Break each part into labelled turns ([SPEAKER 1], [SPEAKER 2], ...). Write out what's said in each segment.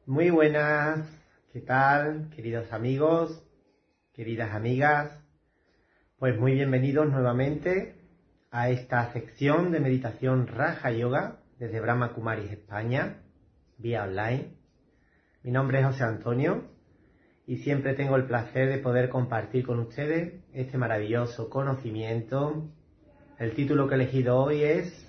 [SPEAKER 1] Muy buenas, ¿qué tal, queridos amigos, queridas amigas? Pues muy bienvenidos nuevamente a esta sección de meditación Raja Yoga desde Brahma Kumaris, España, vía online. Mi nombre es José Antonio y siempre tengo el placer de poder compartir con ustedes este maravilloso conocimiento. El título que he elegido hoy es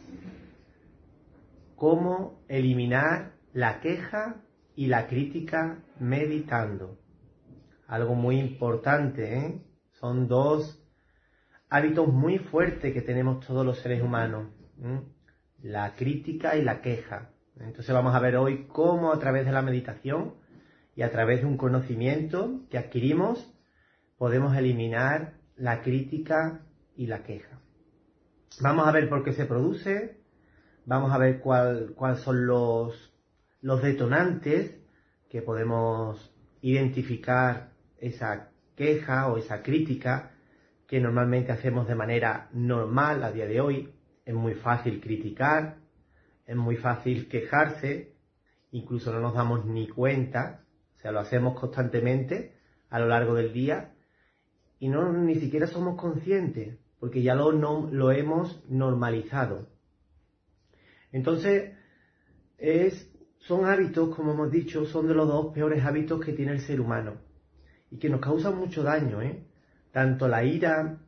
[SPEAKER 1] ¿Cómo eliminar la queja y la crítica meditando? Algo muy importante, ¿eh? Son dos hábitos muy fuertes que tenemos todos los seres humanos, ¿eh? La crítica y la queja. Entonces vamos a ver hoy cómo a través de la meditación y a través de un conocimiento que adquirimos podemos eliminar la crítica y la queja. Vamos a ver por qué se produce, vamos a ver cuáles son los detonantes que podemos identificar esa queja o esa crítica que normalmente hacemos de manera normal a día de hoy. Es muy fácil criticar, es muy fácil quejarse, incluso no nos damos ni cuenta, o sea, lo hacemos constantemente a lo largo del día y ni siquiera somos conscientes, porque ya lo hemos normalizado. Entonces, son hábitos, como hemos dicho, son de los dos peores hábitos que tiene el ser humano y que nos causan mucho daño, ¿eh? Tanto la ira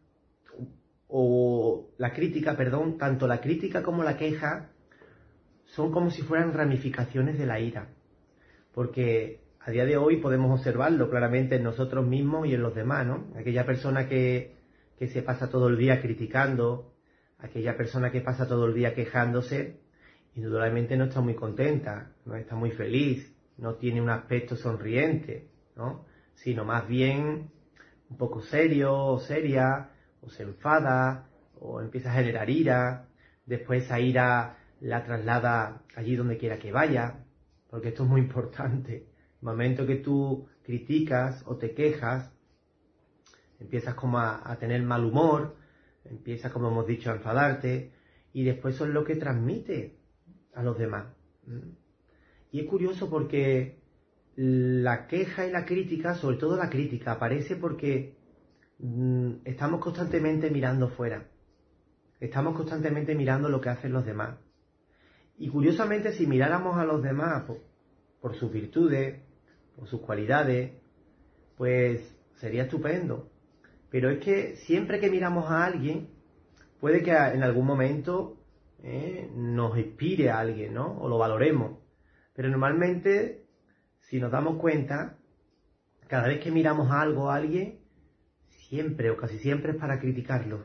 [SPEAKER 1] o la crítica, perdón, tanto la crítica como la queja son como si fueran ramificaciones de la ira, porque a día de hoy podemos observarlo claramente en nosotros mismos y en los demás, ¿no? Aquella persona que se pasa todo el día criticando, aquella persona que pasa todo el día quejándose, indudablemente no está muy contenta, no está muy feliz, no tiene un aspecto sonriente, ¿no? Sino más bien un poco serio o seria, o se enfada, o empieza a generar ira, después esa ira la traslada allí donde quiera que vaya, porque esto es muy importante. El momento que tú criticas o te quejas, empiezas como a tener mal humor, empiezas, como hemos dicho, a enfadarte, y después eso es lo que transmite a los demás. Y es curioso porque la queja y la crítica, sobre todo la crítica, aparece porque estamos constantemente mirando fuera. Estamos constantemente mirando lo que hacen los demás. Y curiosamente, si miráramos a los demás por sus virtudes, por sus cualidades, pues sería estupendo. Pero es que siempre que miramos a alguien, puede que en algún momento nos inspire a alguien, ¿no? O lo valoremos. Pero normalmente, si nos damos cuenta, cada vez que miramos algo a alguien, siempre o casi siempre es para criticarlo.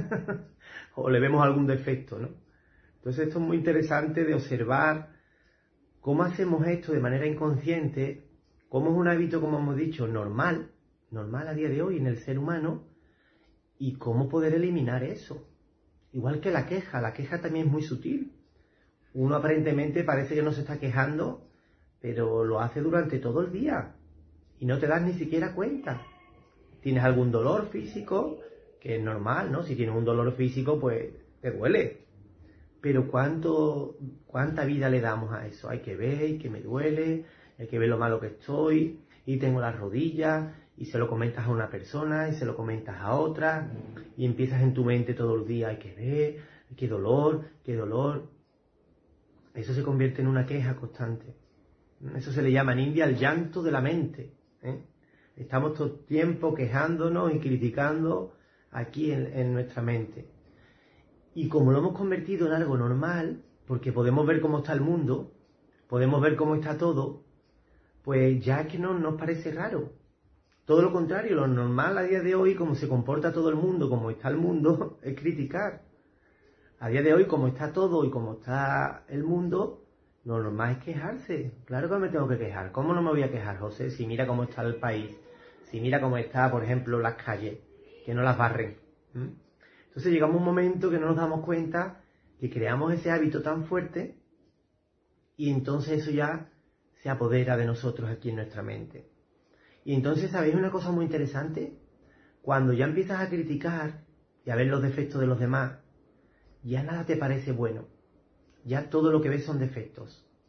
[SPEAKER 1] O le vemos algún defecto, ¿no? Entonces esto es muy interesante de observar cómo hacemos esto de manera inconsciente, cómo es un hábito, como hemos dicho, normal a día de hoy en el ser humano, y cómo poder eliminar eso. Igual que la queja también es muy sutil. Uno aparentemente parece que no se está quejando, pero lo hace durante todo el día y no te das ni siquiera cuenta. Tienes algún dolor físico, que es normal, ¿no? Si tienes un dolor físico, pues te duele. Pero ¿cuánta vida le damos a eso? Hay que ver que me duele, hay que ver lo malo que estoy, y tengo las rodillas, y se lo comentas a una persona, y se lo comentas a otra, y empiezas en tu mente todo el día, hay que ver, qué dolor, qué dolor. Eso se convierte en una queja constante. Eso se le llama en India el llanto de la mente, ¿eh? Estamos todo el tiempo quejándonos y criticando aquí en nuestra mente. Y como lo hemos convertido en algo normal, porque podemos ver cómo está el mundo, podemos ver cómo está todo, pues ya es que no nos parece raro. Todo lo contrario, lo normal a día de hoy, como se comporta todo el mundo, como está el mundo, es criticar. A día de hoy, como está todo y como está el mundo, lo normal es quejarse. Claro que me tengo que quejar. ¿Cómo no me voy a quejar, José? Si mira cómo está el país, si mira cómo está, por ejemplo, las calles, que no las barren. Entonces llegamos a un momento que no nos damos cuenta que creamos ese hábito tan fuerte y entonces eso ya se apodera de nosotros aquí en nuestra mente. Y entonces, ¿sabéis una cosa muy interesante? Cuando ya empiezas a criticar y a ver los defectos de los demás, ya nada te parece bueno. Ya todo lo que ves son defectos.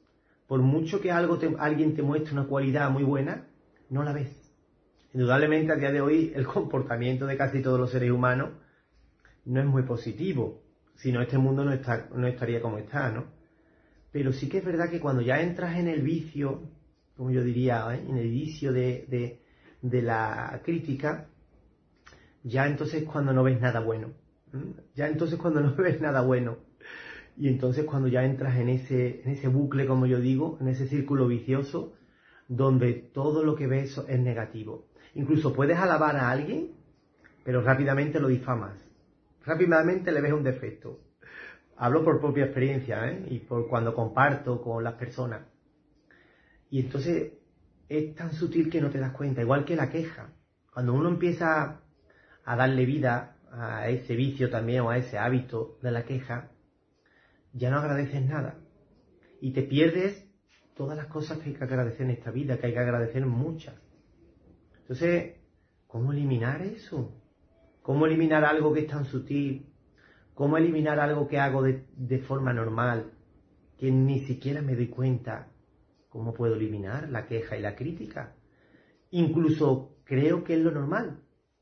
[SPEAKER 1] por mucho que alguien te muestre una cualidad muy buena, no la ves. Indudablemente a día de hoy el comportamiento de casi todos los seres humanos no es muy positivo, si no este mundo no estaría como está, ¿no? Pero sí que es verdad que cuando ya entras en el vicio, como yo diría, en el vicio de la crítica, ya entonces cuando no ves nada bueno. Ya entonces cuando no ves nada bueno. Y entonces cuando ya entras en ese bucle, como yo digo, en ese círculo vicioso, donde todo lo que ves es negativo. Incluso puedes alabar a alguien, pero rápidamente lo difamas. Rápidamente le ves un defecto. Hablo por propia experiencia, y por cuando comparto con las personas. Y entonces es tan sutil que no te das cuenta, igual que la queja. Cuando uno empieza a darle vida a ese vicio también o a ese hábito de la queja, ya no agradeces nada. Y te pierdes todas las cosas que hay que agradecer en esta vida, que hay que agradecer muchas. Entonces, ¿cómo eliminar eso? ¿Cómo eliminar algo que es tan sutil? ¿Cómo eliminar algo que hago de forma normal, que ni siquiera me doy cuenta? ¿Cómo puedo eliminar la queja y la crítica? Incluso creo que es lo normal.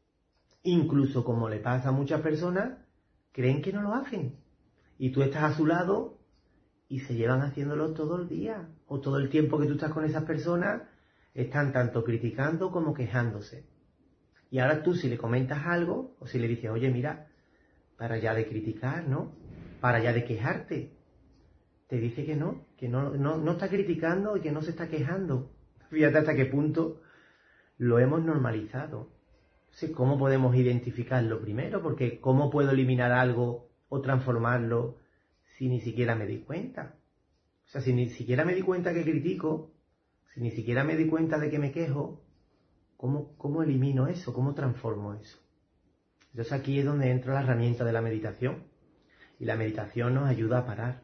[SPEAKER 1] Incluso como le pasa a muchas personas, creen que no lo hacen. Y tú estás a su lado y se llevan haciéndolo todo el día. O todo el tiempo que tú estás con esas personas, están tanto criticando como quejándose. Y ahora tú si le comentas algo, o si le dices, oye, mira, para ya de criticar, ¿no? Para ya de quejarte. Te dice que no está criticando y que no se está quejando. Fíjate hasta qué punto lo hemos normalizado. Entonces, ¿cómo podemos identificarlo primero? Porque ¿cómo puedo eliminar algo o transformarlo si ni siquiera me di cuenta? O sea, si ni siquiera me di cuenta que critico, si ni siquiera me di cuenta de que me quejo, ¿cómo elimino eso? ¿Cómo transformo eso? Entonces aquí es donde entra la herramienta de la meditación. Y la meditación nos ayuda a parar.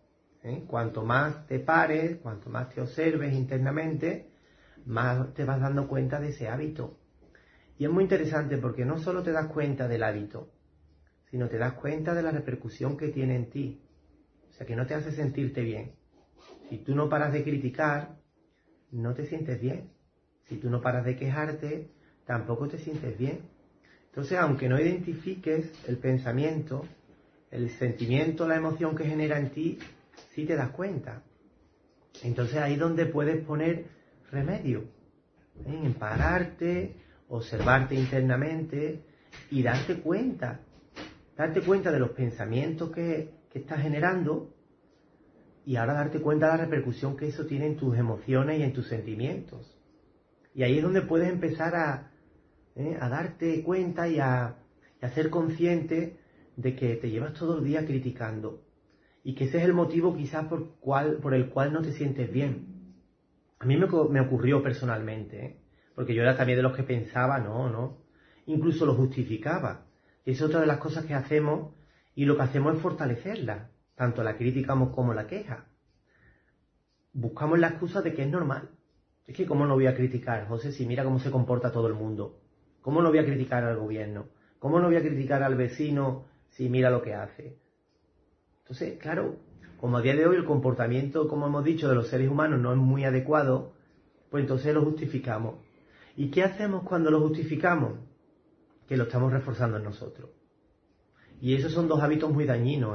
[SPEAKER 1] Cuanto más te pares, cuanto más te observes internamente, más te vas dando cuenta de ese hábito. Y es muy interesante porque no solo te das cuenta del hábito, sino te das cuenta de la repercusión que tiene en ti. O sea, que no te hace sentirte bien. Si tú no paras de criticar, no te sientes bien. Si tú no paras de quejarte, tampoco te sientes bien. Entonces, aunque no identifiques el pensamiento, el sentimiento, la emoción que genera en ti, sí te das cuenta. Entonces ahí es donde puedes poner remedio, en pararte, observarte internamente y darte cuenta de los pensamientos que estás generando y ahora darte cuenta de la repercusión que eso tiene en tus emociones y en tus sentimientos. Y ahí es donde puedes empezar a darte cuenta y a ser consciente de que te llevas todo el día criticando y que ese es el motivo quizás por el cual no te sientes bien. A mí me ocurrió personalmente, porque yo era también de los que pensaba, no, incluso lo justificaba. Y es otra de las cosas que hacemos y lo que hacemos es fortalecerla, tanto la crítica como la queja. Buscamos la excusa de que es normal. Es que ¿cómo no voy a criticar, José, si mira cómo se comporta todo el mundo? ¿Cómo no voy a criticar al gobierno? ¿Cómo no voy a criticar al vecino si mira lo que hace? Entonces, claro, como a día de hoy el comportamiento, como hemos dicho, de los seres humanos no es muy adecuado, pues entonces lo justificamos. ¿Y qué hacemos cuando lo justificamos? Que lo estamos reforzando en nosotros. Y esos son dos hábitos muy dañinos,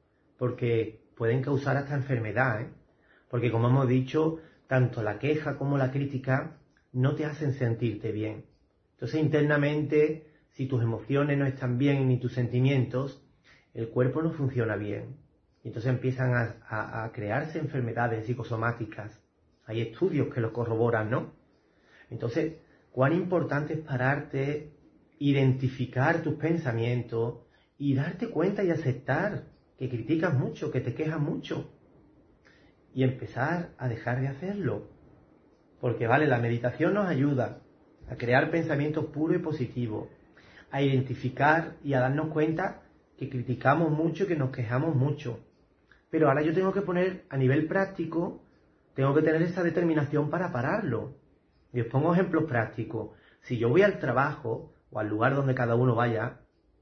[SPEAKER 1] porque pueden causar hasta enfermedad, porque como hemos dicho, tanto la queja como la crítica no te hacen sentirte bien. Entonces internamente, si tus emociones no están bien ni tus sentimientos, el cuerpo no funciona bien. Y entonces empiezan a crearse enfermedades psicosomáticas. Hay estudios que lo corroboran, ¿no? Entonces, cuán importante es pararte, identificar tus pensamientos y darte cuenta y aceptar que criticas mucho, que te quejas mucho. Y empezar a dejar de hacerlo. Porque, vale, la meditación nos ayuda a crear pensamientos puros y positivos, a identificar y a darnos cuenta que criticamos mucho, que nos quejamos mucho. Pero ahora yo tengo que poner, a nivel práctico, tengo que tener esa determinación para pararlo. Y os pongo ejemplos prácticos. Si yo voy al trabajo o al lugar donde cada uno vaya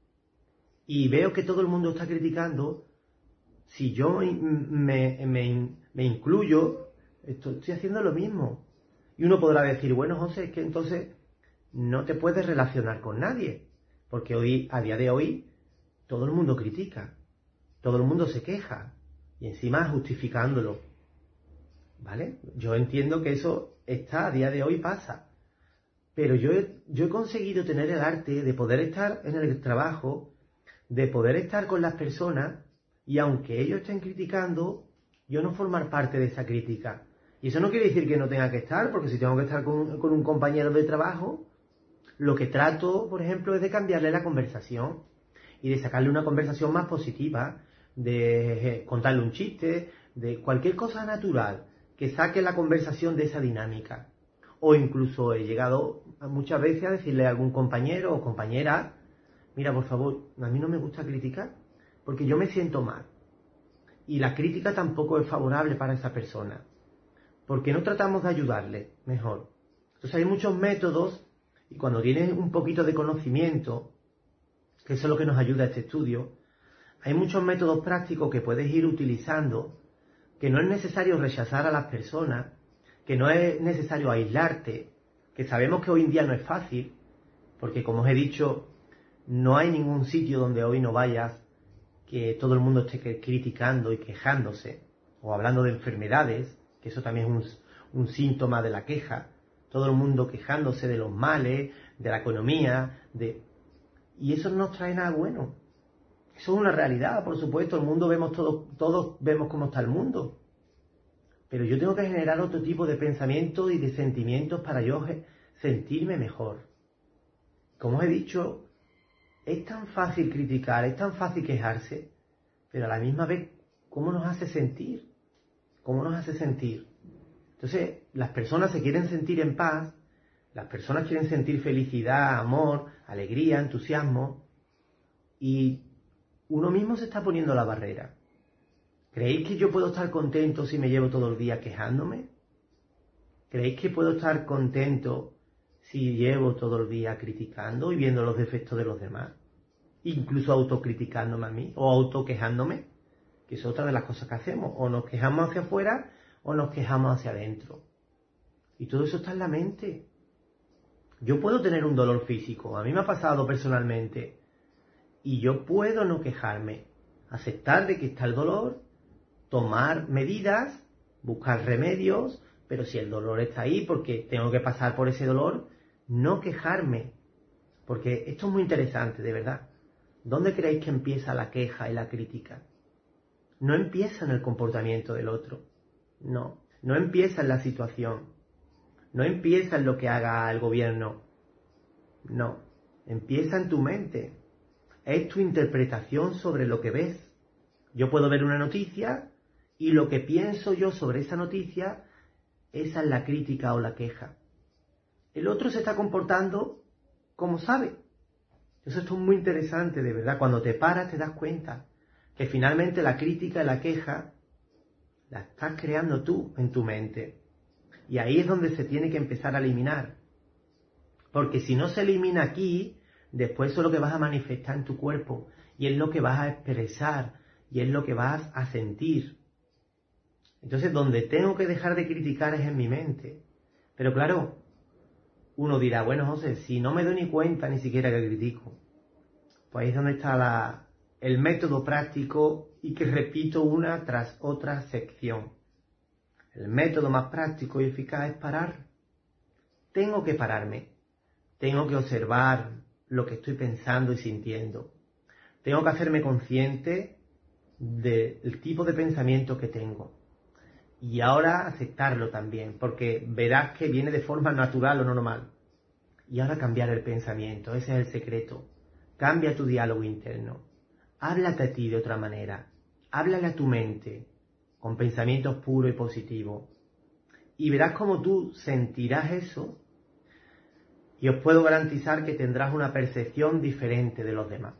[SPEAKER 1] y veo que todo el mundo está criticando, si yo me incluyo, estoy haciendo lo mismo. Y uno podrá decir, bueno, José, es que entonces no te puedes relacionar con nadie, porque hoy, a día de hoy, todo el mundo critica, todo el mundo se queja, y encima justificándolo, ¿vale? Yo entiendo que eso está, a día de hoy pasa, pero yo he conseguido tener el arte de poder estar en el trabajo, de poder estar con las personas, y aunque ellos estén criticando, yo no formar parte de esa crítica. Y eso no quiere decir que no tenga que estar, porque si tengo que estar con un compañero de trabajo, lo que trato, por ejemplo, es de cambiarle la conversación y de sacarle una conversación más positiva, de contarle un chiste, de cualquier cosa natural que saque la conversación de esa dinámica. O incluso he llegado muchas veces a decirle a algún compañero o compañera, mira, por favor, a mí no me gusta criticar porque yo me siento mal. Y la crítica tampoco es favorable para esa persona. ¿Por qué no tratamos de ayudarle mejor? Entonces hay muchos métodos, y cuando tienes un poquito de conocimiento, que eso es lo que nos ayuda a este estudio, hay muchos métodos prácticos que puedes ir utilizando, que no es necesario rechazar a las personas, que no es necesario aislarte, que sabemos que hoy en día no es fácil, porque como os he dicho, no hay ningún sitio donde hoy no vayas que todo el mundo esté criticando y quejándose, o hablando de enfermedades, que eso también es un síntoma de la queja, todo el mundo quejándose de los males, de la economía, y eso no nos trae nada bueno. Eso es una realidad, por supuesto, el mundo vemos todos vemos cómo está el mundo. Pero yo tengo que generar otro tipo de pensamientos y de sentimientos para yo sentirme mejor. Como os he dicho, es tan fácil criticar, es tan fácil quejarse, pero a la misma vez, ¿cómo nos hace sentir? ¿Cómo nos hace sentir? Entonces, las personas se quieren sentir en paz, las personas quieren sentir felicidad, amor, alegría, entusiasmo, y uno mismo se está poniendo la barrera. ¿Creéis que yo puedo estar contento si me llevo todo el día quejándome? ¿Creéis que puedo estar contento si llevo todo el día criticando y viendo los defectos de los demás? Incluso autocriticándome a mí o autoquejándome, que es otra de las cosas que hacemos. O nos quejamos hacia afuera o nos quejamos hacia adentro. Y todo eso está en la mente. Yo puedo tener un dolor físico, a mí me ha pasado personalmente, y yo puedo no quejarme, aceptar de que está el dolor, tomar medidas, buscar remedios, pero si el dolor está ahí porque tengo que pasar por ese dolor, no quejarme. Porque esto es muy interesante, de verdad. ¿Dónde creéis que empieza la queja y la crítica? No empieza en el comportamiento del otro. No empieza en la situación. No empieza en lo que haga el gobierno. No, empieza en tu mente. Es tu interpretación sobre lo que ves. Yo puedo ver una noticia y lo que pienso yo sobre esa noticia, esa es la crítica o la queja. El otro se está comportando como sabe. Eso es muy interesante, de verdad. Cuando te paras te das cuenta que finalmente la crítica y la queja la estás creando tú en tu mente. Y ahí es donde se tiene que empezar a eliminar. Porque si no se elimina aquí, después eso es lo que vas a manifestar en tu cuerpo. Y es lo que vas a expresar. Y es lo que vas a sentir. Entonces, donde tengo que dejar de criticar es en mi mente. Pero claro, uno dirá, bueno, José, si no me doy ni cuenta ni siquiera que critico. Pues ahí es donde está el método práctico y que repito una tras otra sección. El método más práctico y eficaz es parar. Tengo que pararme. Tengo que observar lo que estoy pensando y sintiendo. Tengo que hacerme consciente del tipo de pensamiento que tengo. Y ahora aceptarlo también, porque verás que viene de forma natural o normal. Y ahora cambiar el pensamiento, ese es el secreto. Cambia tu diálogo interno. Háblate a ti de otra manera. Háblale a tu mente, con pensamientos puros y positivos. Y verás cómo tú sentirás eso. Y os puedo garantizar que tendrás una percepción diferente de los demás.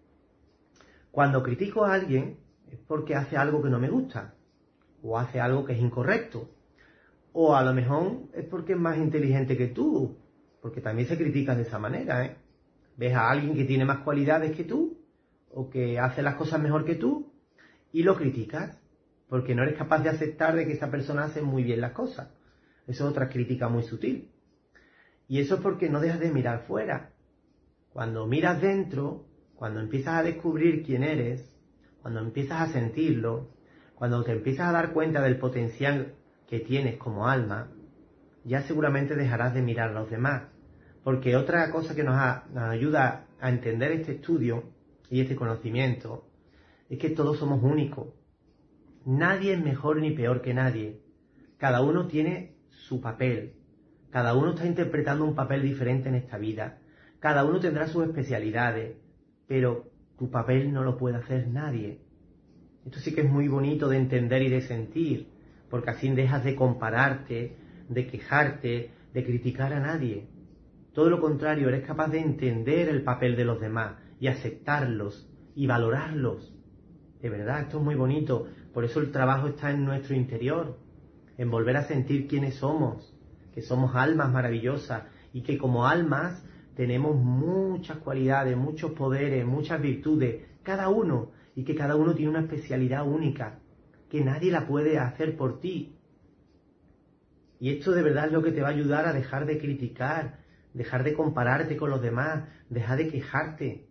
[SPEAKER 1] Cuando critico a alguien es porque hace algo que no me gusta. O hace algo que es incorrecto. O a lo mejor es porque es más inteligente que tú. Porque también se critica de esa manera, ¿eh? Ves a alguien que tiene más cualidades que tú, o que hace las cosas mejor que tú, y lo criticas. porque no eres capaz de aceptar de que esa persona hace muy bien las cosas. Eso es otra crítica muy sutil. Y eso es porque no dejas de mirar fuera. Cuando miras dentro, cuando empiezas a descubrir quién eres, cuando empiezas a sentirlo, cuando te empiezas a dar cuenta del potencial que tienes como alma, ya seguramente dejarás de mirar a los demás. Porque otra cosa que nos ayuda a entender este estudio y este conocimiento es que todos somos únicos. Nadie es mejor ni peor que nadie. Cada uno tiene su papel. Cada uno está interpretando un papel diferente en esta vida. Cada uno tendrá sus especialidades, pero tu papel no lo puede hacer nadie. Esto sí que es muy bonito de entender y de sentir, porque así dejas de compararte, de quejarte, de criticar a nadie. Todo lo contrario, eres capaz de entender el papel de los demás y aceptarlos y valorarlos. De verdad, esto es muy bonito. Por eso el trabajo está en nuestro interior, en volver a sentir quiénes somos, que somos almas maravillosas y que como almas tenemos muchas cualidades, muchos poderes, muchas virtudes, cada uno, y que cada uno tiene una especialidad única, que nadie la puede hacer por ti. Y esto de verdad es lo que te va a ayudar a dejar de criticar, dejar de compararte con los demás, dejar de quejarte.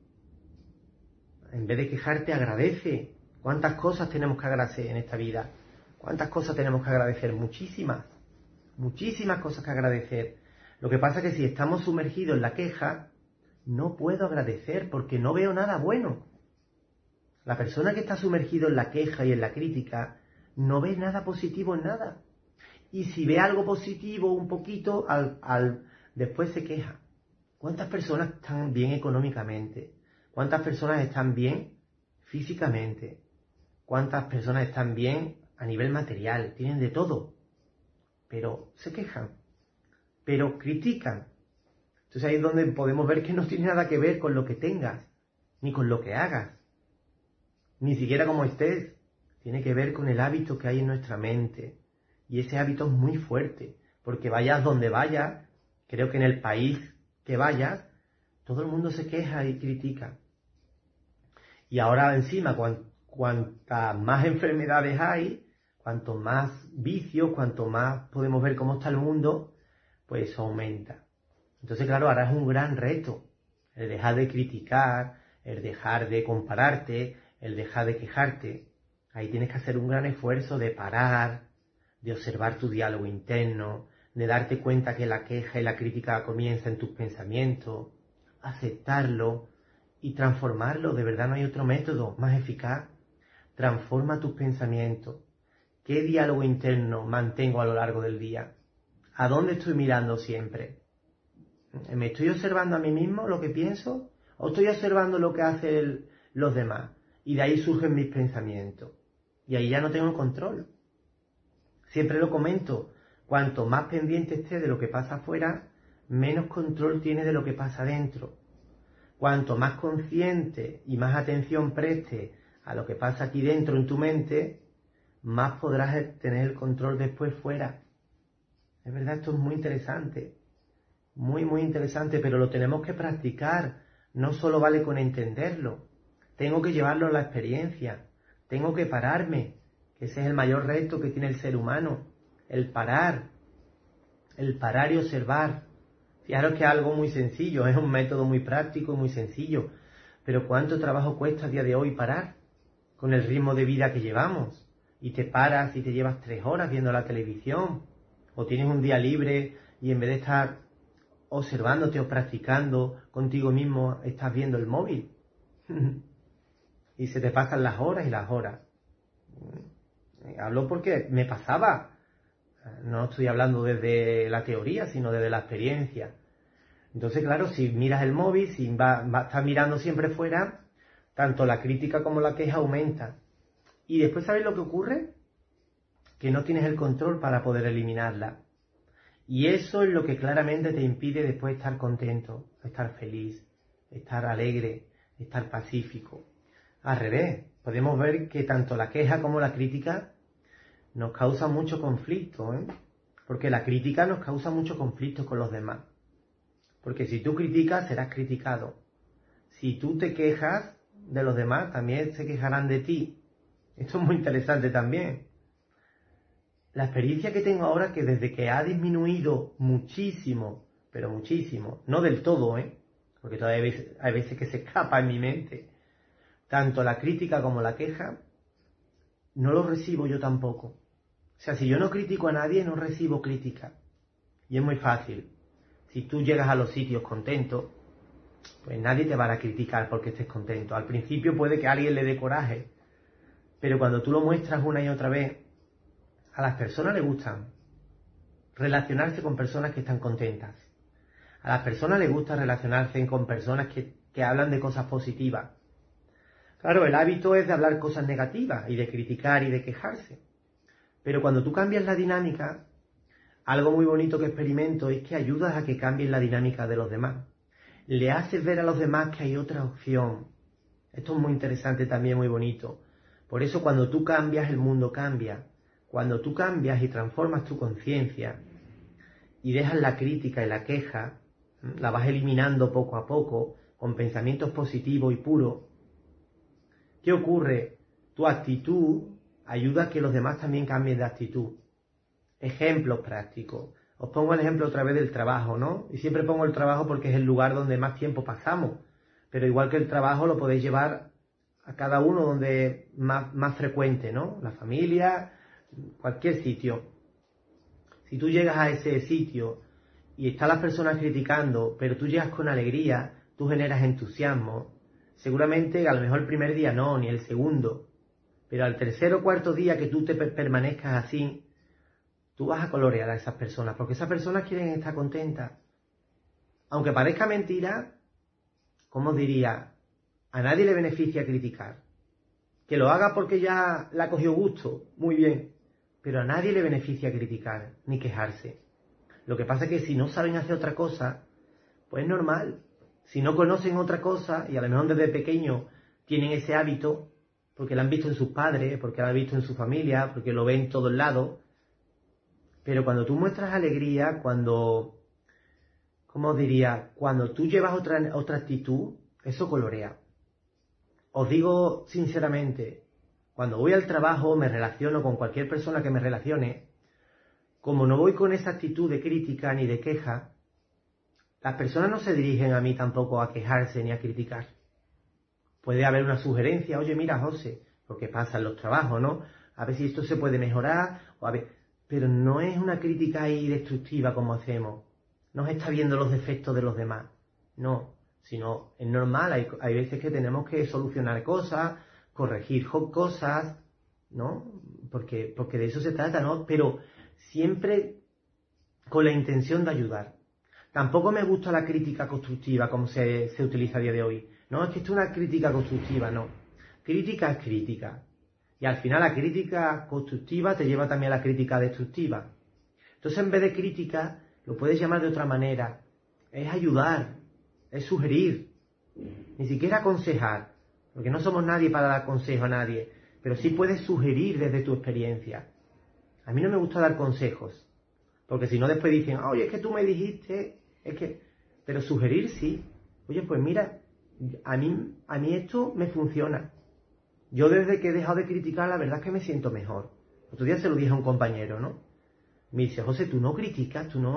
[SPEAKER 1] En vez de quejarte, agradece. ¿Cuántas cosas tenemos que agradecer en esta vida? ¿Cuántas cosas tenemos que agradecer? Muchísimas. Muchísimas cosas que agradecer. Lo que pasa es que si estamos sumergidos en la queja, no puedo agradecer porque no veo nada bueno. La persona que está sumergido en la queja y en la crítica no ve nada positivo en nada. Y si ve algo positivo un poquito, después se queja. ¿Cuántas personas están bien económicamente? ¿Cuántas personas están bien físicamente? ¿Cuántas personas están bien a nivel material? Tienen de todo. Pero se quejan. Pero critican. Entonces ahí es donde podemos ver que no tiene nada que ver con lo que tengas, ni con lo que hagas, ni siquiera como estés. Tiene que ver con el hábito que hay en nuestra mente. Y ese hábito es muy fuerte, porque vayas donde vayas, creo que en el país que vayas, todo el mundo se queja y critica. Y ahora encima, cuantas más enfermedades hay, cuanto más vicios, cuanto más podemos ver cómo está el mundo, pues eso aumenta. Entonces, claro, ahora es un gran reto el dejar de criticar, el dejar de compararte, el dejar de quejarte. Ahí tienes que hacer un gran esfuerzo de parar, de observar tu diálogo interno, de darte cuenta que la queja y la crítica comienza en tus pensamientos, aceptarlo y transformarlo. De verdad no hay otro método más eficaz. Transforma tus pensamientos. ¿Qué diálogo interno mantengo a lo largo del día? ¿A dónde estoy mirando siempre? ¿Me estoy observando a mí mismo lo que pienso? ¿O estoy observando lo que hacen los demás? Y de ahí surgen mis pensamientos. Y ahí ya no tengo control. Siempre lo comento. Cuanto más pendiente esté de lo que pasa afuera, menos control tienes de lo que pasa dentro. Cuanto más consciente y más atención prestes a lo que pasa aquí dentro en tu mente, más podrás tener el control después fuera. Es verdad, esto es muy interesante. Muy, muy interesante, pero lo tenemos que practicar. No solo vale con entenderlo. Tengo que llevarlo a la experiencia. Tengo que pararme, que ese es el mayor reto que tiene el ser humano. El parar y observar. Fijaros que es algo muy sencillo, es un método muy práctico y muy sencillo. Pero ¿cuánto trabajo cuesta a día de hoy parar? Con el ritmo de vida que llevamos. Y te paras y te llevas 3 horas viendo la televisión. O tienes un día libre y en vez de estar observándote o practicando contigo mismo, estás viendo el móvil. Y se te pasan las horas y las horas. Hablo porque me pasaba. No estoy hablando desde la teoría, sino desde la experiencia. Entonces, claro, si miras el móvil, si estás mirando siempre fuera, tanto la crítica como la queja aumenta. Y después, ¿sabes lo que ocurre? Que no tienes el control para poder eliminarla. Y eso es lo que claramente te impide después estar contento, estar feliz, estar alegre, estar pacífico. Al revés, podemos ver que tanto la queja como la crítica nos causan mucho conflicto, porque la crítica nos causa mucho conflicto con los demás. Porque si tú criticas, serás criticado. Si tú te quejas de los demás, también se quejarán de ti. Esto es muy interesante también. la experiencia que tengo ahora, que desde que ha disminuido muchísimo, pero muchísimo, no del todo, porque todavía hay veces que se escapa en mi mente, tanto la crítica como la queja, no lo recibo yo tampoco. O sea, si yo no critico a nadie, no recibo crítica. Y es muy fácil. Si tú llegas a los sitios contento, pues nadie te va a criticar porque estés contento. Al principio puede que a alguien le dé coraje, pero cuando tú lo muestras una y otra vez, a las personas les gustan relacionarse con personas que están contentas. A las personas les gusta relacionarse con personas que hablan de cosas positivas. Claro, el hábito es de hablar cosas negativas y de criticar y de quejarse. Pero cuando tú cambias la dinámica, algo muy bonito que experimento es que ayudas a que cambien la dinámica de los demás. Le haces ver a los demás que hay otra opción. Esto es muy interesante también, muy bonito. Por eso cuando tú cambias, el mundo cambia. Cuando tú cambias y transformas tu conciencia y dejas la crítica y la queja, la vas eliminando poco a poco, con pensamientos positivos y puros, ¿qué ocurre? Tu actitud ayuda a que los demás también cambien de actitud. Ejemplos prácticos. Os pongo el ejemplo otra vez del trabajo, ¿no? Y siempre pongo el trabajo porque es el lugar donde más tiempo pasamos. Pero igual que el trabajo lo podéis llevar a cada uno donde más frecuente, ¿no? La familia, cualquier sitio. Si tú llegas a ese sitio y están las personas criticando, pero tú llegas con alegría, tú generas entusiasmo. Seguramente a lo mejor el primer día no, ni el segundo. Pero al tercer o cuarto día que tú te permanezcas así, tú vas a colorear a esas personas, porque esas personas quieren estar contentas. Aunque parezca mentira, ¿cómo os diría? A nadie le beneficia criticar. Que lo haga porque ya le ha cogido gusto, muy bien. Pero a nadie le beneficia criticar, ni quejarse. Lo que pasa es que si no saben hacer otra cosa, pues es normal. Si no conocen otra cosa, y a lo mejor desde pequeño tienen ese hábito, porque lo han visto en sus padres, porque lo han visto en su familia, porque lo ven en todos lados. Pero cuando tú muestras alegría, cuando, ¿cómo os diría? Cuando tú llevas otra actitud, eso colorea. Os digo sinceramente, cuando voy al trabajo, me relaciono con cualquier persona que me relacione, como no voy con esa actitud de crítica ni de queja, las personas no se dirigen a mí tampoco a quejarse ni a criticar. Puede haber una sugerencia, oye, mira, José, porque pasa en los trabajos, ¿no? A ver si esto se puede mejorar, o a ver, pero no es una crítica ahí destructiva como hacemos. No se está viendo los defectos de los demás, no, sino es normal, hay veces que tenemos que solucionar cosas, corregir cosas, ¿no? Porque de eso se trata, ¿no? Pero siempre con la intención de ayudar. Tampoco me gusta la crítica constructiva como se utiliza a día de hoy. No, es que esto es una crítica constructiva, no. Crítica es crítica. Y al final la crítica constructiva te lleva también a la crítica destructiva. Entonces en vez de crítica, lo puedes llamar de otra manera. Es ayudar, es sugerir, ni siquiera aconsejar, porque no somos nadie para dar consejo a nadie, pero sí puedes sugerir desde tu experiencia. A mí no me gusta dar consejos, porque si no después dicen, oye, es que tú me dijiste, es que... Pero sugerir sí. Oye, pues mira, a mí esto me funciona. Yo desde que he dejado de criticar, la verdad es que me siento mejor. Otro día se lo dije a un compañero, ¿no? Me dice, José, tú no criticas, tú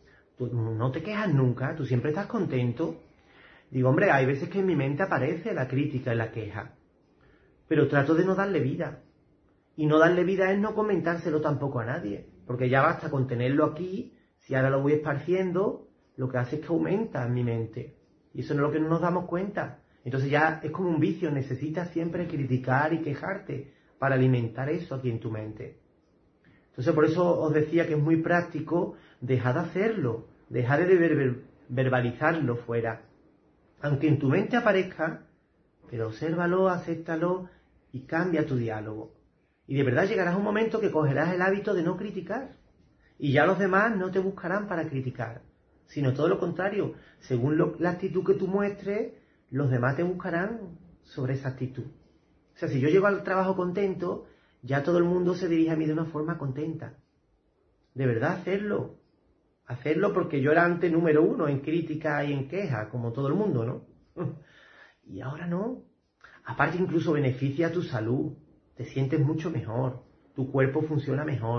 [SPEAKER 1] no te quejas nunca, tú siempre estás contento. Digo, hombre, hay veces que en mi mente aparece la crítica y la queja, pero trato de no darle vida. Y no darle vida es no comentárselo tampoco a nadie, porque ya basta con tenerlo aquí, si ahora lo voy esparciendo, lo que hace es que aumenta en mi mente. Y eso no es lo que no nos damos cuenta. Entonces ya es como un vicio, necesitas siempre criticar y quejarte para alimentar eso aquí en tu mente. Entonces por eso os decía que es muy práctico dejar de hacerlo, dejar de verbalizarlo fuera. Aunque en tu mente aparezca, pero obsérvalo, acéptalo y cambia tu diálogo. Y de verdad llegarás a un momento que cogerás el hábito de no criticar. Y ya los demás no te buscarán para criticar, sino todo lo contrario. Según la actitud que tú muestres, los demás te buscarán sobre esa actitud. O sea, si yo llego al trabajo contento, ya todo el mundo se dirige a mí de una forma contenta. De verdad, hacerlo. Hacerlo porque yo era antes número 1 en crítica y en queja, como todo el mundo, ¿no? Y ahora no. Aparte incluso beneficia a tu salud. Te sientes mucho mejor. Tu cuerpo funciona mejor.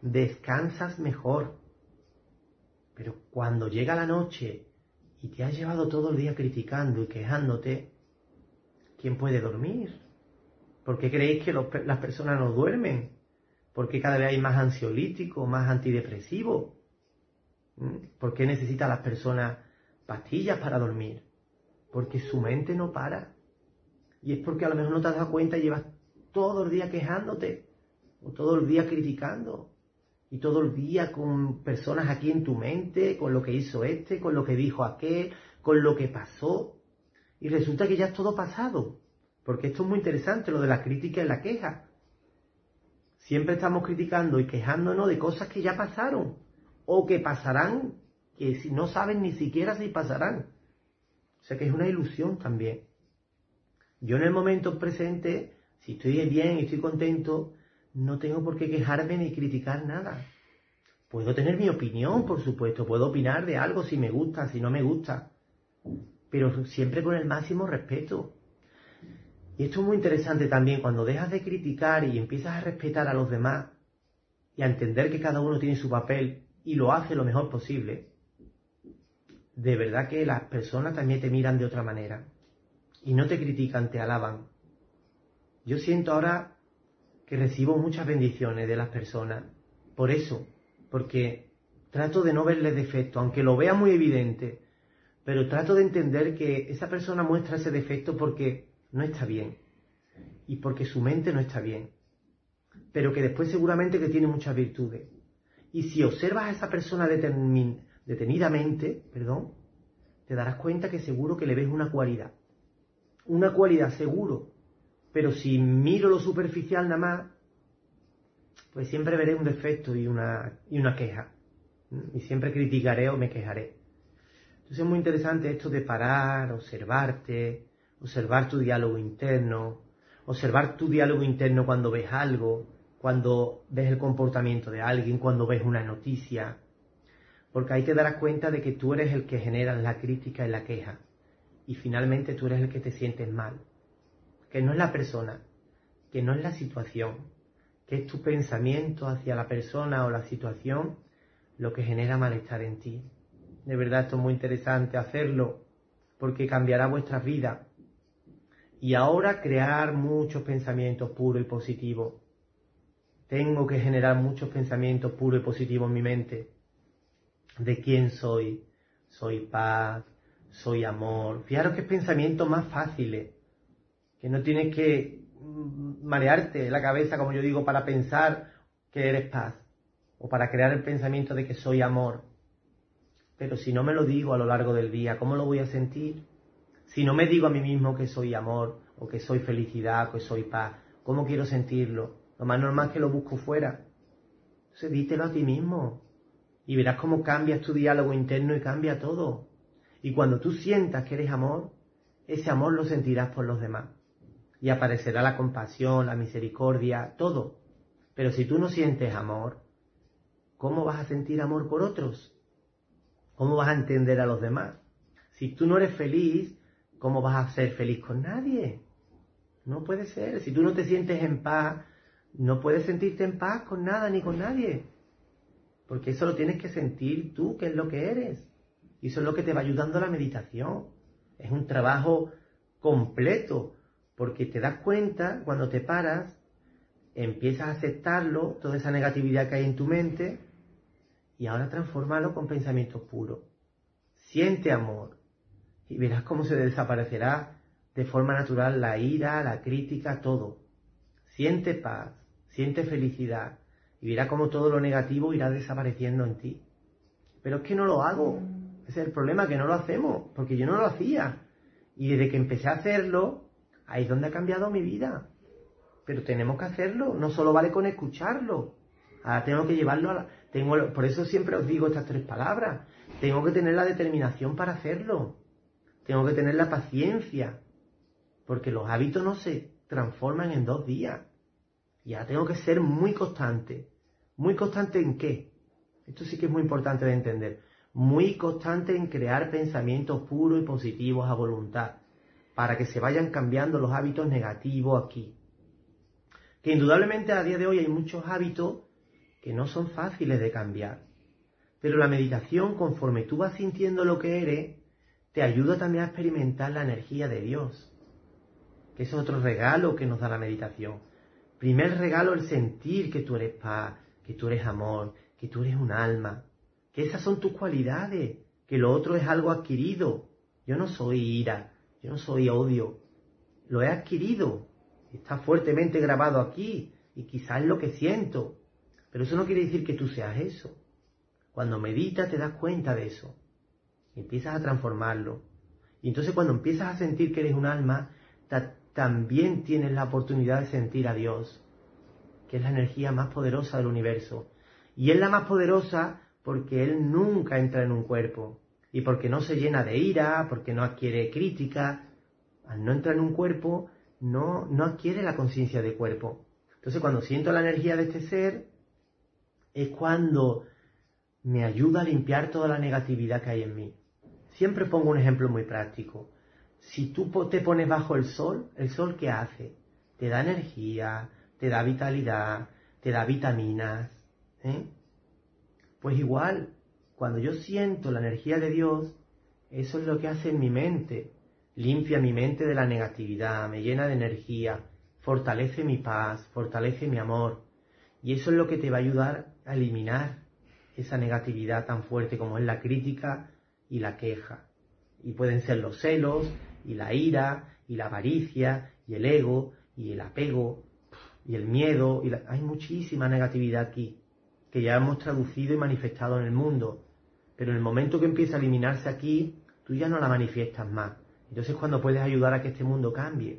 [SPEAKER 1] descansas mejor. Pero cuando llega la noche y te has llevado todo el día criticando y quejándote, ¿quién puede dormir? ¿Por qué creéis que las personas no duermen? ¿Por qué cada vez hay más ansiolíticos, más antidepresivos? ¿Por qué necesitan las personas pastillas para dormir? Porque su mente no para. Y es porque a lo mejor no te has dado cuenta y llevas todo el día quejándote, o todo el día criticando, y todo el día con personas aquí en tu mente, con lo que hizo este, con lo que dijo aquel, con lo que pasó. Y resulta que ya es todo pasado. Porque esto es muy interesante, lo de la crítica y la queja. Siempre estamos criticando y quejándonos de cosas que ya pasaron, o que pasarán, que si no saben ni siquiera si pasarán. O sea que es una ilusión también. Yo en el momento presente, si estoy bien y estoy contento, no tengo por qué quejarme ni criticar nada. Puedo tener mi opinión, por supuesto, puedo opinar de algo si me gusta, si no me gusta, pero siempre con el máximo respeto. Y esto es muy interesante también, cuando dejas de criticar y empiezas a respetar a los demás y a entender que cada uno tiene su papel y lo hace lo mejor posible, de verdad que las personas también te miran de otra manera y no te critican, te alaban. Yo siento ahora que recibo muchas bendiciones de las personas, por eso, porque trato de no verle defecto, aunque lo vea muy evidente, pero trato de entender que esa persona muestra ese defecto porque no está bien y porque su mente no está bien, pero que después seguramente que tiene muchas virtudes. Y si observas a esa persona detenidamente, te darás cuenta que seguro que le ves una cualidad seguro, pero si miro lo superficial nada más, pues siempre veré un defecto y una queja, y siempre criticaré o me quejaré. Entonces es muy interesante esto de parar, observarte, observar tu diálogo interno, observar tu diálogo interno cuando ves algo, cuando ves el comportamiento de alguien, cuando ves una noticia, porque ahí te darás cuenta de que tú eres el que genera la crítica y la queja, y finalmente tú eres el que te sientes mal, que no es la persona, que no es la situación, que es tu pensamiento hacia la persona o la situación lo que genera malestar en ti. De verdad esto es muy interesante hacerlo, porque cambiará vuestras vidas. Y ahora crear muchos pensamientos puros y positivos. Tengo que generar muchos pensamientos puros y positivos en mi mente. ¿De quién soy? Soy paz, soy amor. Fijaros que es pensamientos más fáciles, que no tienes que marearte la cabeza, como yo digo, para pensar que eres paz, o para crear el pensamiento de que soy amor. Pero si no me lo digo a lo largo del día, ¿cómo lo voy a sentir? Si no me digo a mí mismo que soy amor, o que soy felicidad, o que soy paz, ¿cómo quiero sentirlo? Lo más normal es que lo busco fuera. Entonces dítelo a ti mismo, y verás cómo cambias tu diálogo interno y cambia todo. Y cuando tú sientas que eres amor, ese amor lo sentirás por los demás. Y aparecerá la compasión, la misericordia, todo. Pero si tú no sientes amor, ¿cómo vas a sentir amor por otros? ¿Cómo vas a entender a los demás? Si tú no eres feliz, ¿cómo vas a ser feliz con nadie? No puede ser. Si tú no te sientes en paz, no puedes sentirte en paz con nada ni con nadie. Porque eso lo tienes que sentir tú, que es lo que eres. Y eso es lo que te va ayudando a la meditación. Es un trabajo completo, porque te das cuenta, cuando te paras, empiezas a aceptarlo, toda esa negatividad que hay en tu mente, y ahora transformarlo con pensamientos puros. Siente amor, y verás cómo se desaparecerá de forma natural la ira, la crítica, todo. Siente paz, siente felicidad, y verás cómo todo lo negativo irá desapareciendo en ti. Pero es que no lo hago. Ese es el problema, que no lo hacemos, porque yo no lo hacía. Y desde que empecé a hacerlo, ahí es donde ha cambiado mi vida. Pero tenemos que hacerlo, no solo vale con escucharlo. Ahora tengo que llevarlo por eso siempre os digo estas 3 palabras. Tengo que tener la determinación para hacerlo. Tengo que tener la paciencia. Porque los hábitos no se transforman en 2 días. Y ahora tengo que ser muy constante. ¿Muy constante en qué? Esto sí que es muy importante de entender. Muy constante en crear pensamientos puros y positivos a voluntad, para que se vayan cambiando los hábitos negativos aquí. Que indudablemente a día de hoy hay muchos hábitos que no son fáciles de cambiar. Pero la meditación, conforme tú vas sintiendo lo que eres, te ayuda también a experimentar la energía de Dios. Que eso es otro regalo que nos da la meditación. Primer regalo, el sentir que tú eres paz, que tú eres amor, que tú eres un alma. Que esas son tus cualidades, que lo otro es algo adquirido. Yo no soy ira, yo no soy odio. Lo he adquirido. Está fuertemente grabado aquí y quizás es lo que siento. Pero eso no quiere decir que tú seas eso. Cuando meditas te das cuenta de eso. Y empiezas a transformarlo. Y entonces cuando empiezas a sentir que eres un alma, también tienes la oportunidad de sentir a Dios, que es la energía más poderosa del universo. Y es la más poderosa porque Él nunca entra en un cuerpo. Y porque no se llena de ira, porque no adquiere crítica. Al no entrar en un cuerpo, no adquiere la conciencia de cuerpo. Entonces cuando siento la energía de este ser, es cuando me ayuda a limpiar toda la negatividad que hay en mí. Siempre pongo un ejemplo muy práctico. Si tú te pones bajo ¿el sol qué hace? Te da energía, te da vitalidad, te da vitaminas. Pues igual, cuando yo siento la energía de Dios, eso es lo que hace en mi mente. Limpia mi mente de la negatividad, me llena de energía, fortalece mi paz, fortalece mi amor. Y eso es lo que te va a ayudar a eliminar esa negatividad tan fuerte como es la crítica y la queja. Y pueden ser los celos, y la ira, y la avaricia, y el ego, y el apego, y el miedo. Hay muchísima negatividad aquí, que ya hemos traducido y manifestado en el mundo. Pero en el momento que empieza a eliminarse aquí, tú ya no la manifiestas más. Entonces es cuando puedes ayudar a que este mundo cambie.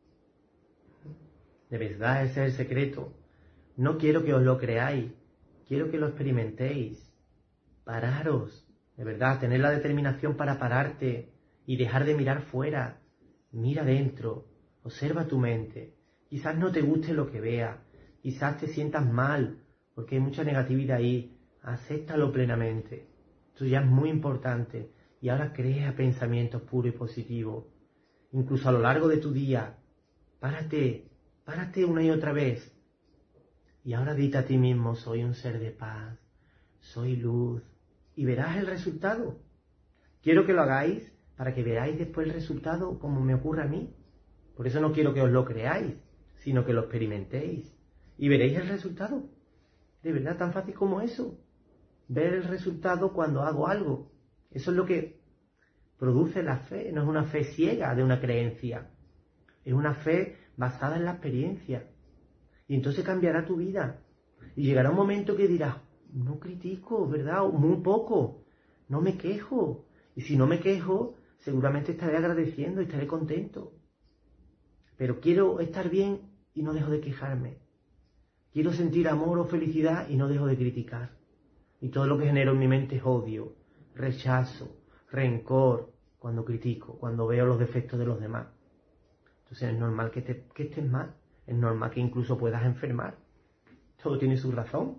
[SPEAKER 1] De verdad, ese es el secreto. No quiero que os lo creáis, quiero que lo experimentéis. Pararos, de verdad, tener la determinación para pararte y dejar de mirar fuera. Mira dentro, observa tu mente. Quizás no te guste lo que veas, quizás te sientas mal, porque hay mucha negatividad ahí. Acéptalo plenamente. Esto ya es muy importante. Y ahora crea pensamientos puros y positivos. Incluso a lo largo de tu día, párate una y otra vez. Y ahora dite a ti mismo, soy un ser de paz, soy luz, y verás el resultado. Quiero que lo hagáis para que veáis después el resultado como me ocurre a mí. Por eso no quiero que os lo creáis, sino que lo experimentéis. Y veréis el resultado. De verdad, tan fácil como eso. Ver el resultado cuando hago algo. Eso es lo que produce la fe. No es una fe ciega de una creencia. Es una fe basada en la experiencia. Y entonces cambiará tu vida. Y llegará un momento que dirás, no critico, ¿verdad? Muy poco. No me quejo. Y si no me quejo, seguramente estaré agradeciendo y estaré contento. Pero quiero estar bien y no dejo de quejarme. Quiero sentir amor o felicidad y no dejo de criticar. Y todo lo que genero en mi mente es odio, rechazo, rencor, cuando critico, cuando veo los defectos de los demás. Entonces es normal que estés mal. Es normal que incluso puedas enfermar. Todo tiene su razón.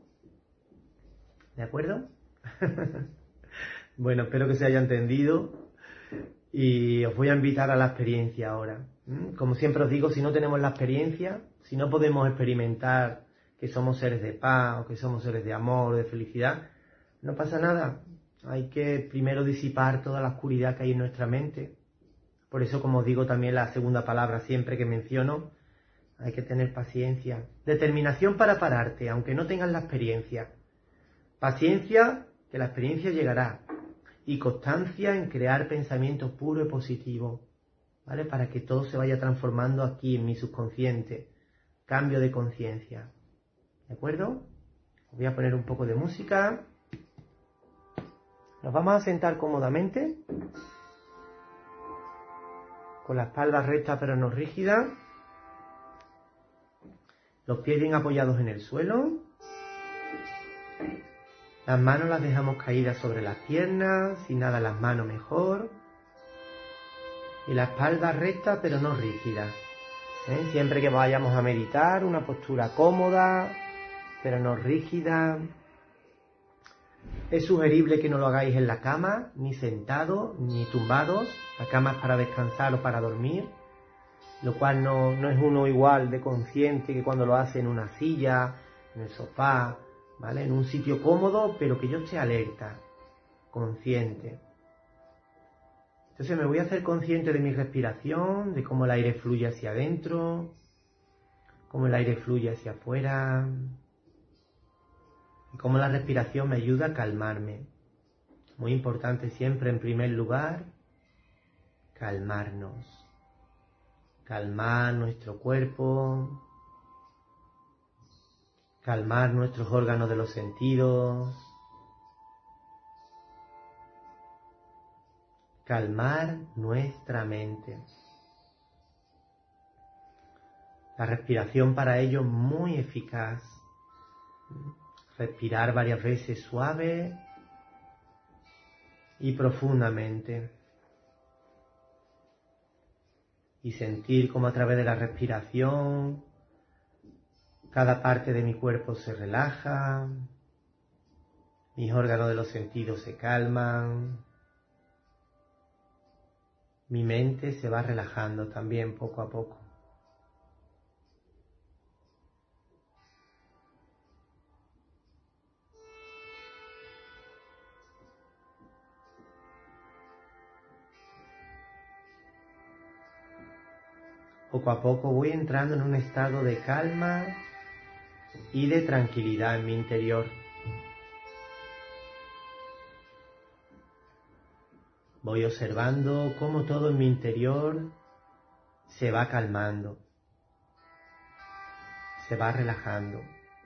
[SPEAKER 1] ¿De acuerdo? Bueno, espero que se haya entendido. Y os voy a invitar a la experiencia ahora. Como siempre os digo, si no tenemos la experiencia, si no podemos experimentar que somos seres de paz, o que somos seres de amor, de felicidad, no pasa nada. Hay que primero disipar toda la oscuridad que hay en nuestra mente. Por eso, como os digo también la segunda palabra siempre que menciono, hay que tener paciencia. Determinación para pararte, aunque no tengas la experiencia. Paciencia, que la experiencia llegará. Y constancia en crear pensamientos puros y positivos, ¿vale? Para que todo se vaya transformando aquí en mi subconsciente. Cambio de conciencia. ¿De acuerdo? Os voy a poner un poco de música. Nos vamos a sentar cómodamente. Con la espalda recta pero no rígida. Los pies bien apoyados en el suelo. Las manos las dejamos caídas sobre las piernas. Si nada, las manos mejor. Y la espalda recta pero no rígida. Siempre que vayamos a meditar, una postura cómoda pero no rígida. Es sugerible que no lo hagáis en la cama, ni sentados, ni tumbados. La cama es para descansar o para dormir, lo cual no es uno igual de consciente que cuando lo hace en una silla, en el sofá, ¿vale? En un sitio cómodo, pero que yo esté alerta, consciente. Entonces me voy a hacer consciente de mi respiración, de cómo el aire fluye hacia adentro, cómo el aire fluye hacia afuera, y cómo la respiración me ayuda a calmarme. Muy importante siempre, en primer lugar, calmarnos. Calmar nuestro cuerpo, calmar nuestros órganos de los sentidos, calmar nuestra mente. La respiración para ello es muy eficaz. Respirar varias veces suave y profundamente. Y sentir cómo a través de la respiración cada parte de mi cuerpo se relaja, mis órganos de los sentidos se calman, mi mente se va relajando también poco a poco. Poco a poco voy entrando en un estado de calma y de tranquilidad en mi interior. Voy observando cómo todo en mi interior se va calmando, se va relajando.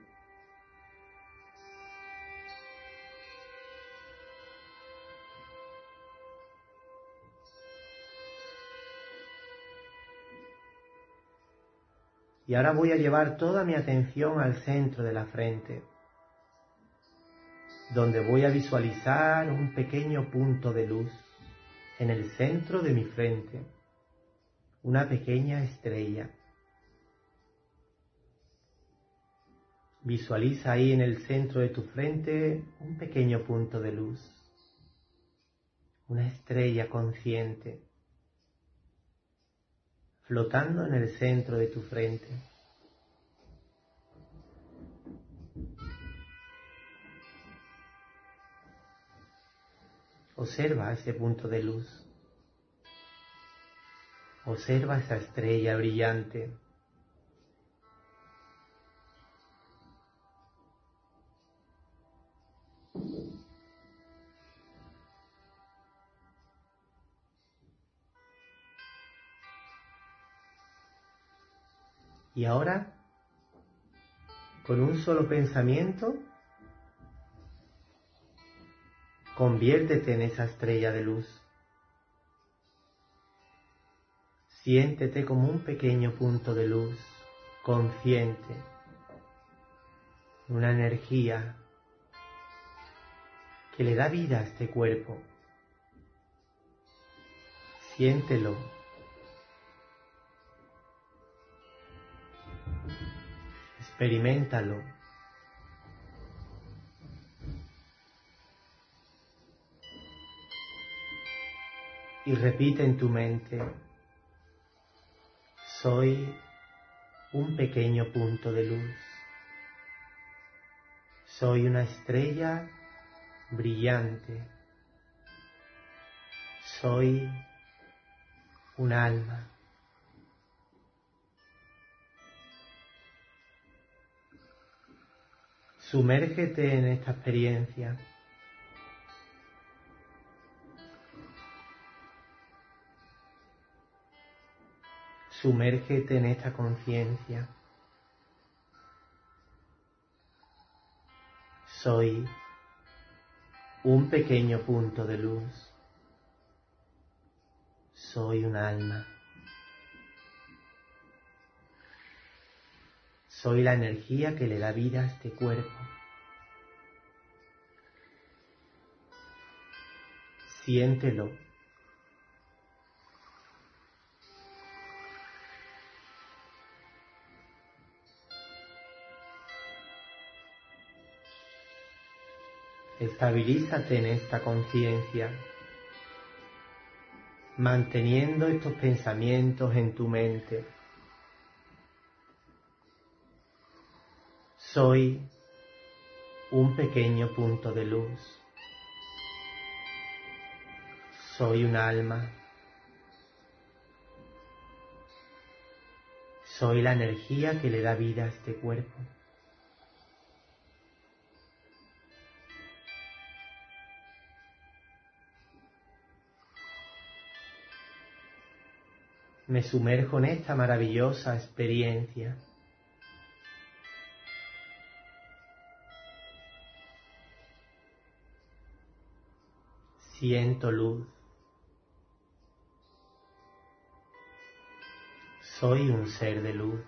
[SPEAKER 1] Y ahora voy a llevar toda mi atención al centro de la frente, donde voy a visualizar un pequeño punto de luz en el centro de mi frente, una pequeña estrella. Visualiza ahí en el centro de tu frente un pequeño punto de luz, una estrella consciente, flotando en el centro de tu frente. Observa ese punto de luz. Observa esa estrella brillante. Y ahora, con un solo pensamiento, conviértete en esa estrella de luz. Siéntete como un pequeño punto de luz, consciente, una energía que le da vida a este cuerpo. Siéntelo. Experiméntalo. Y repite en tu mente: soy un pequeño punto de luz. Soy una estrella brillante. Soy un alma. Sumérgete en esta experiencia. Sumérgete en esta conciencia. Soy un pequeño punto de luz. Soy un alma. Soy la energía que le da vida a este cuerpo. Siéntelo. Estabilízate en esta conciencia, manteniendo estos pensamientos en tu mente. Soy un pequeño punto de luz. Soy un alma. Soy la energía que le da vida a este cuerpo. Me sumerjo en esta maravillosa experiencia. Siento luz. Soy un ser de luz.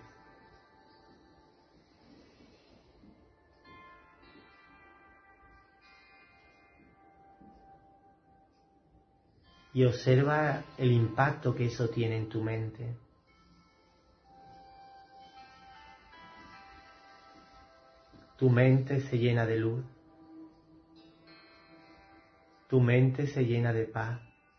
[SPEAKER 1] Y observa el impacto que eso tiene en tu mente. Tu mente se llena de luz. Tu mente se llena de paz.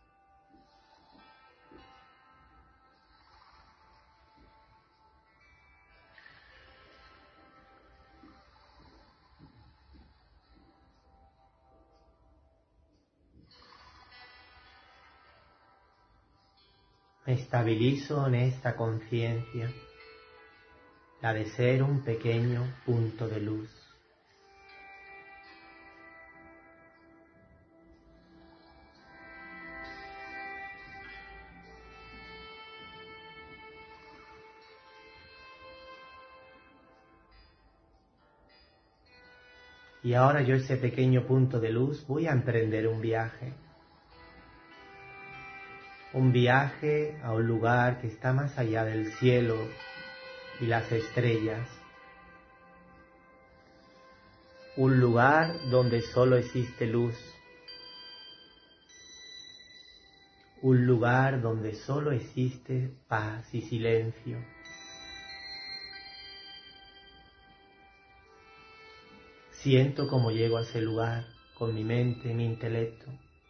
[SPEAKER 1] Me estabilizo en esta conciencia, la de ser un pequeño punto de luz. Y ahora yo, ese pequeño punto de luz, voy a emprender un viaje. Un viaje a un lugar que está más allá del cielo y las estrellas. Un lugar donde solo existe luz. Un lugar donde solo existe paz y silencio. Siento cómo llego a ese lugar con mi mente y mi intelecto.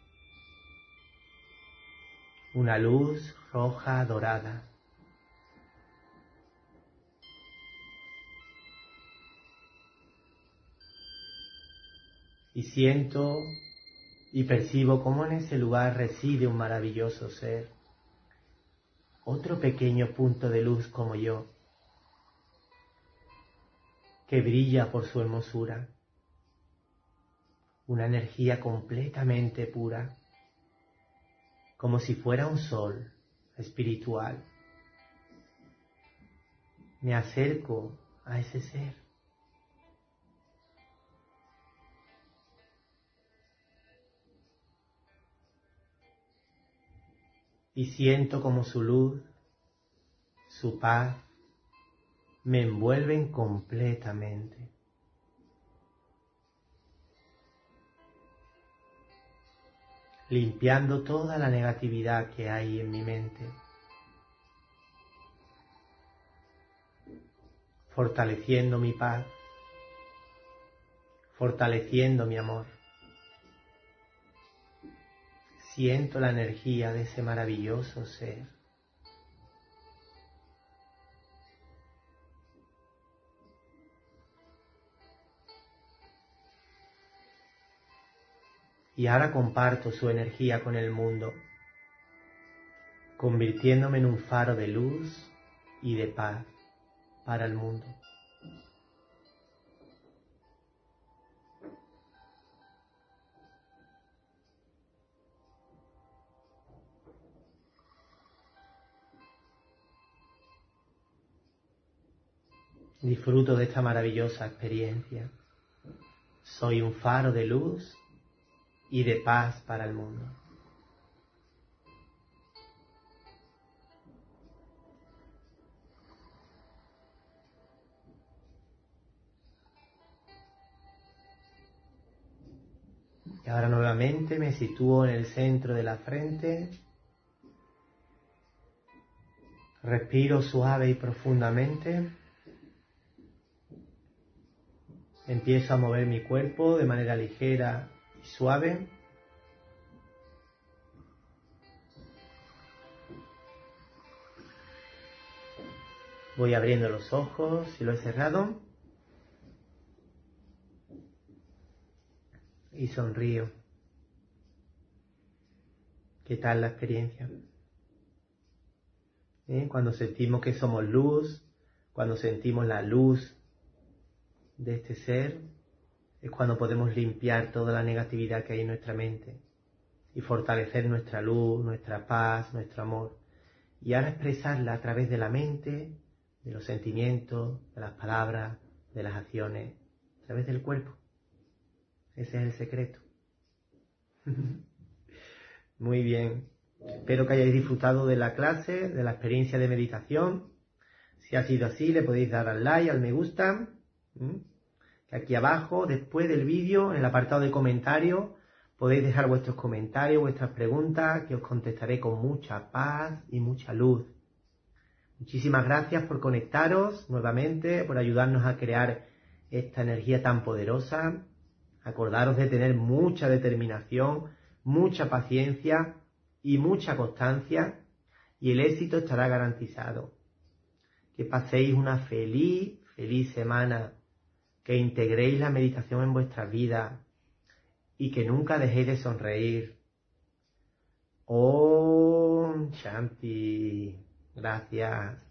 [SPEAKER 1] Una luz roja dorada. Y siento y percibo cómo en ese lugar reside un maravilloso ser. Otro pequeño punto de luz como yo, que brilla por su hermosura. Una energía completamente pura, como si fuera un sol espiritual. Me acerco a ese ser. Y siento como su luz, su paz, me envuelven completamente. Limpiando toda la negatividad que hay en mi mente. Fortaleciendo mi paz. Fortaleciendo mi amor. Siento la energía de ese maravilloso ser. Y ahora comparto su energía con el mundo, convirtiéndome en un faro de luz y de paz para el mundo. Disfruto de esta maravillosa experiencia. Soy un faro de luz y de paz para el mundo. Y ahora nuevamente me sitúo en el centro de la frente. Respiro suave y profundamente. Empiezo a mover mi cuerpo de manera ligera y suave. Voy abriendo los ojos, si lo he cerrado. sonrío. ¿Qué tal la experiencia? Cuando sentimos que somos luz, cuando sentimos la luz de este ser, es cuando podemos limpiar toda la negatividad que hay en nuestra mente y fortalecer nuestra luz, nuestra paz, nuestro amor. Y ahora expresarla a través de la mente, de los sentimientos, de las palabras, de las acciones, a través del cuerpo. Ese es el secreto. Muy bien. Espero que hayáis disfrutado de la clase, de la experiencia de meditación. Si ha sido así, le podéis dar al like, al me gusta. Que aquí abajo, después del vídeo, en el apartado de comentarios, podéis dejar vuestros comentarios, vuestras preguntas, que os contestaré con mucha paz y mucha luz. Muchísimas gracias por conectaros nuevamente, por ayudarnos a crear esta energía tan poderosa. Acordaros de tener mucha determinación, mucha paciencia y mucha constancia, y el éxito estará garantizado. Que paséis una feliz semana, que integréis la meditación en vuestra vida y que nunca dejéis de sonreír. Om Shanti. Gracias.